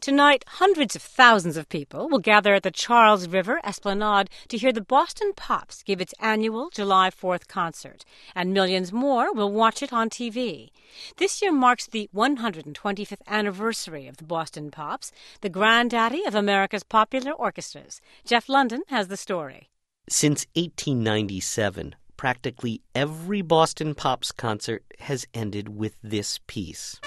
Tonight, hundreds of thousands of people will gather at the Charles River Esplanade to hear the Boston Pops give its annual July 4th concert, and millions more will watch it on TV. This year marks the 125th anniversary of the Boston Pops, the granddaddy of America's popular orchestras. Jeff London has the story. Since 1897, practically every Boston Pops concert has ended with this piece.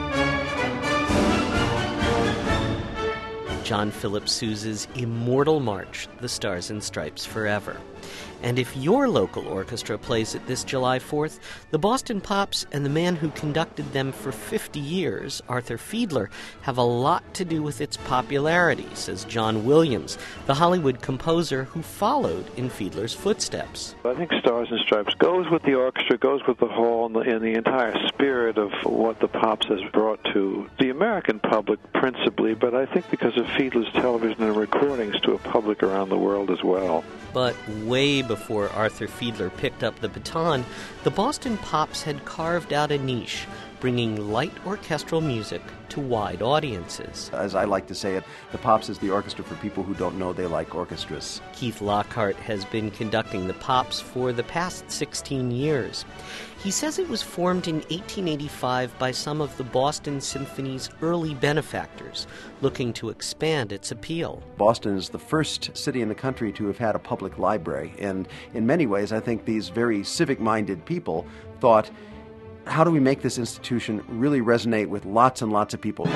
John Philip Sousa's immortal march, The Stars and Stripes Forever. And if your local orchestra plays it this July 4th, the Boston Pops and the man who conducted them for 50 years, Arthur Fiedler, have a lot to do with its popularity, says John Williams, the Hollywood composer who followed in Fiedler's footsteps. I think Stars and Stripes goes with the orchestra, goes with the hall, and the entire spirit of what the Pops has brought to the American public principally, but I think because of Fiedler's television and recordings to a public around the world as well. But way before Arthur Fiedler picked up the baton, the Boston Pops had carved out a niche, bringing light orchestral music to wide audiences. As I like to say it, the Pops is the orchestra for people who don't know they like orchestras. Keith Lockhart has been conducting the Pops for the past 16 years. He says it was formed in 1885 by some of the Boston Symphony's early benefactors, looking to expand its appeal. Boston is the first city in the country to have had a public library, and in many ways I think these very civic-minded people thought, how do we make this institution really resonate with lots and lots of people?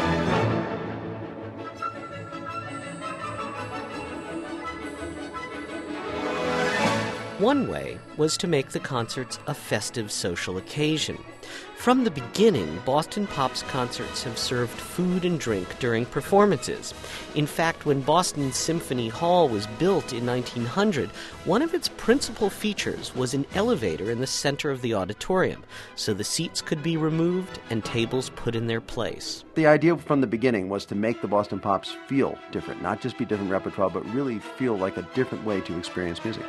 One way was to make the concerts a festive social occasion. From the beginning, Boston Pops concerts have served food and drink during performances. In fact, when Boston Symphony Hall was built in 1900, one of its principal features was an elevator in the center of the auditorium, so the seats could be removed and tables put in their place. The idea from the beginning was to make the Boston Pops feel different, not just be different repertoire, but really feel like a different way to experience music.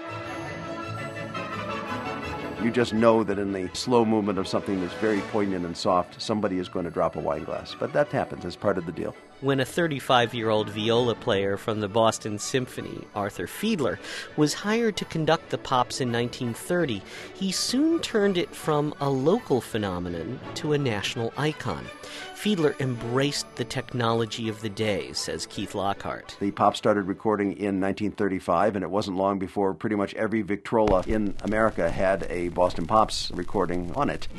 You just know that in the slow movement of something that's very poignant and soft, somebody is going to drop a wine glass. But that happens as part of the deal. When a 35-year-old viola player from the Boston Symphony, Arthur Fiedler, was hired to conduct the Pops in 1930, he soon turned it from a local phenomenon to a national icon. Fiedler embraced the technology of the day, says Keith Lockhart. The Pops started recording in 1935, and it wasn't long before pretty much every Victrola in America had a Boston Pops recording on it.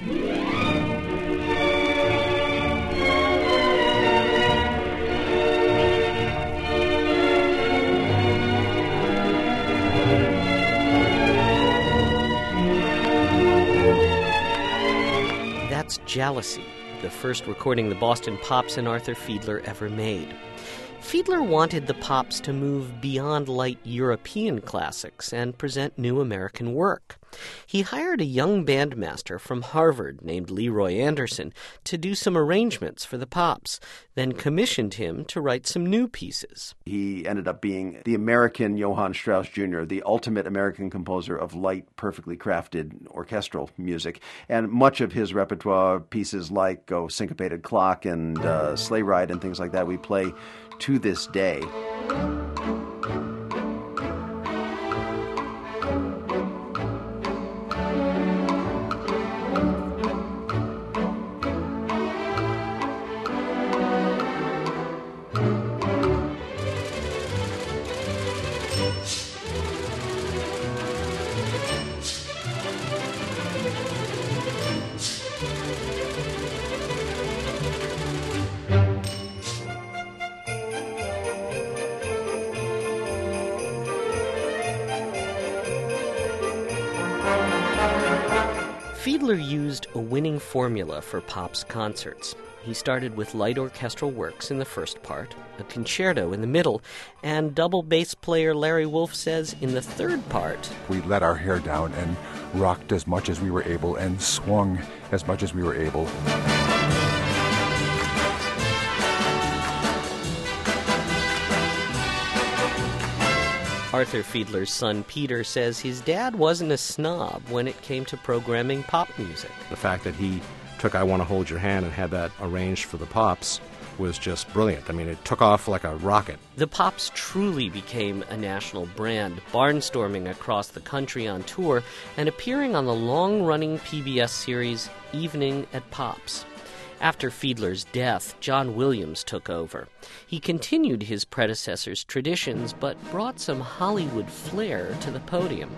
That's Jealousy, the first recording the Boston Pops and Arthur Fiedler ever made. Fiedler wanted the Pops to move beyond light European classics and present new American work. He hired a young bandmaster from Harvard named Leroy Anderson to do some arrangements for the Pops, then commissioned him to write some new pieces. He ended up being the American Johann Strauss Jr., the ultimate American composer of light, perfectly crafted orchestral music. And much of his repertoire, pieces like Syncopated Clock and Sleigh Ride and things like that, we play to this day. Fiedler used a winning formula for Pops concerts. He started with light orchestral works in the first part, a concerto in the middle, and double bass player Larry Wolff says in the third part, we let our hair down and rocked as much as we were able and swung as much as we were able. Arthur Fiedler's son Peter says his dad wasn't a snob when it came to programming pop music. The fact that he took I Want to Hold Your Hand and had that arranged for the Pops was just brilliant. I mean, it took off like a rocket. The Pops truly became a national brand, barnstorming across the country on tour and appearing on the long-running PBS series Evening at Pops. After Fiedler's death, John Williams took over. He continued his predecessor's traditions, but brought some Hollywood flair to the podium.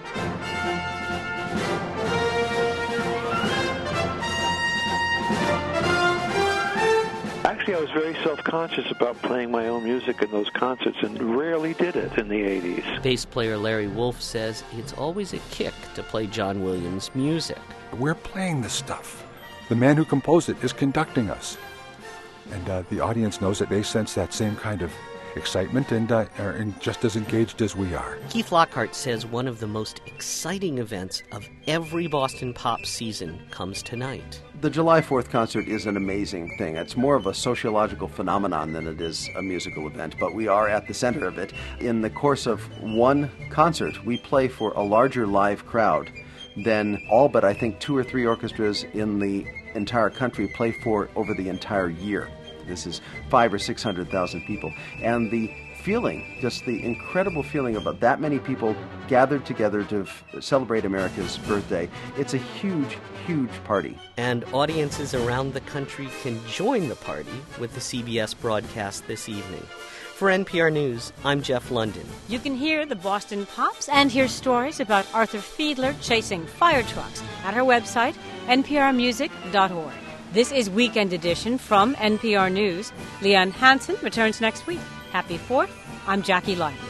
Actually, I was very self-conscious about playing my own music in those concerts and rarely did it in the 80s. Bass player Larry Wolf says it's always a kick to play John Williams' music. We're playing this stuff. The man who composed it is conducting us. And the audience knows that they sense that same kind of excitement and are just as engaged as we are. Keith Lockhart says one of the most exciting events of every Boston Pop season comes tonight. The July 4th concert is an amazing thing. It's more of a sociological phenomenon than it is a musical event, but we are at the center of it. In the course of one concert, we play for a larger live crowd than all but I think 2 or 3 orchestras in the entire country play for over the entire year. This is 500,000 or 600,000 people. And the feeling, just the incredible feeling about that many people gathered together to celebrate America's birthday, it's a huge, huge party. And audiences around the country can join the party with the CBS broadcast this evening. For NPR News, I'm Jeff London. You can hear the Boston Pops and hear stories about Arthur Fiedler chasing fire trucks at our website, nprmusic.org. This is Weekend Edition from NPR News. Leanne Hansen returns next week. Happy 4th. I'm Jackie Lyman.